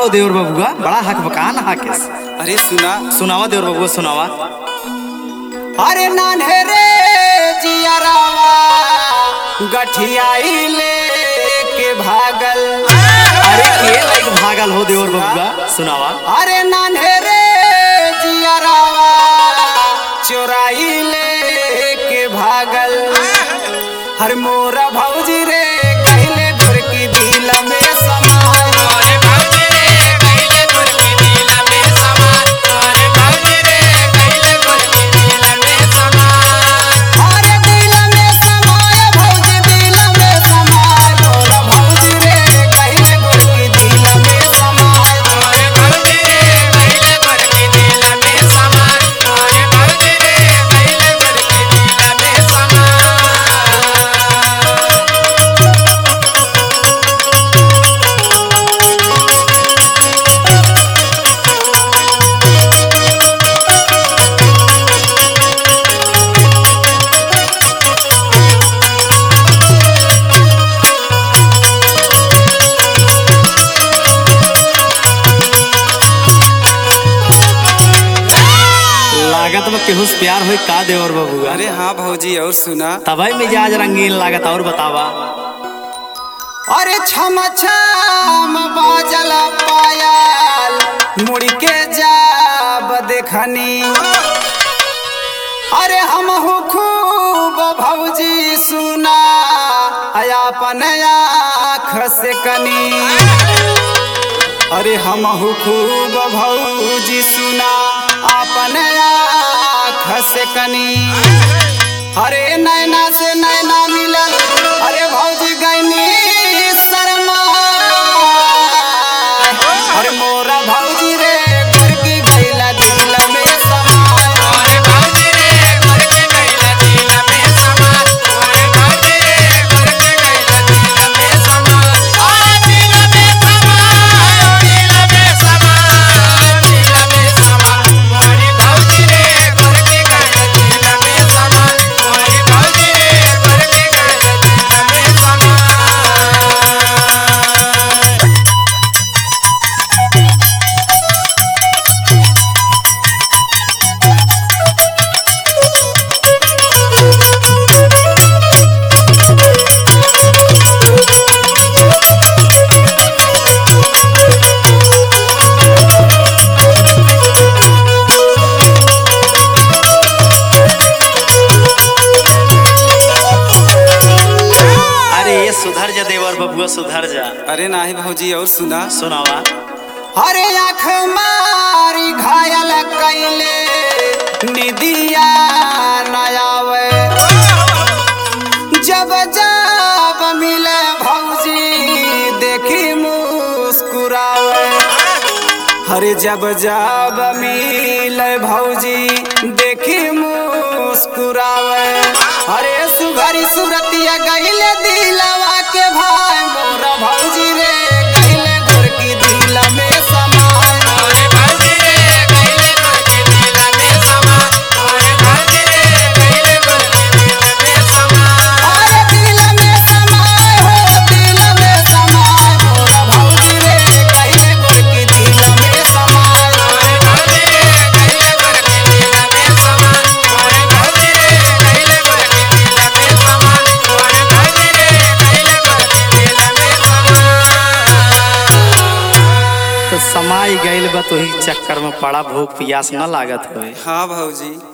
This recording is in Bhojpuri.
हो देवर बबुआ, बड़ा हक बकान हाकिस। अरे सुना सुनावा देवर बबुआ सुनावा। अरे नान्हे रे जियरावा गठियाई ले के भागल। अरे के लाइक भागल हो देवर बबुआ, सुनावा। अरे नान्हे रे जियरावा चोराई ले के भागल। हर मोरा भौजी रे कहले गोरकी दिल में समाए। अरे भौजी रे कहले गोरकी दिल में समाए। अरे भौजी रे कहले गोरकी दिल में समाए। अरे दिल में समाए भौजी दिल में समाए। मोरा भौजी रे कहले गोरकी दिल में समाए। अरे भौजी रे कहले गोरकी दिल में समाए। अरे भौजी रे कहले गोरकी दिल में समाए। लागत में केहू से प्यार होई का देवर बबुआ? अरे हाँ भौजी और सुना। तभी मिजाज रंगीन लागत, और बतावा। अरे छम छम बाजल पायल मुड़ के जाब देखनी। अरे हमहू खूब भौजी सुना अपन आँख से कनी। अरे हमहू खूब भौजी सुना अपन आँख से कनी। अरे नैना से नैना मिलल अरे भौजी गईनी शर्मा। अरे मोरा भौजी रे गोरकी गईला दिल में समाए। अरे भौजी रे गोरकी गईला दिल में समाए। अरे भौजी रे गोरकी गईला दिल में समाए। आ दिल में समाए दिल में समाए दिल में समाए। अरे भौजी रे गोरकी गईला दिल में समाए। अरे भौजी रे गोरकी गईला दिल में समाए। अरे ये सुधर जा देवर बबुआ, सुधर जा। अरे नाही भौजी और सुना। सुनावा। अरे आँख मारी घायल कैले निदिया नयावे। जब जब मिले भौजी देखी मुस्कुरावे। अरे जब जब मिले भौजी देखी मुस्कुरावे। अरे सुघरी सूरतिया गईले दिलवा के भाई। मोरा भौजी रे गईले गोरकी दिल में समाए। अरे भौजी रे गईले गोरकी दिल में समाए। अरे भौजी रे गईले गोरकी दिल में समाए। अरे दिल में समाए हो दिल में समाए। मोरा भौजी रे गईले गोरकी दिल में समाए। अरे भौजी रे गईले गोरकी दिल में समाए। अरे भौजी रे गईले गोरकी दिल में समाए। अरे भौजी रे गईले गोरकी दिल में समाए। तो समाई गइल बा, तो ही चक्कर में पड़ा, भूख प्यास न लागत होए। हाँ भौजी।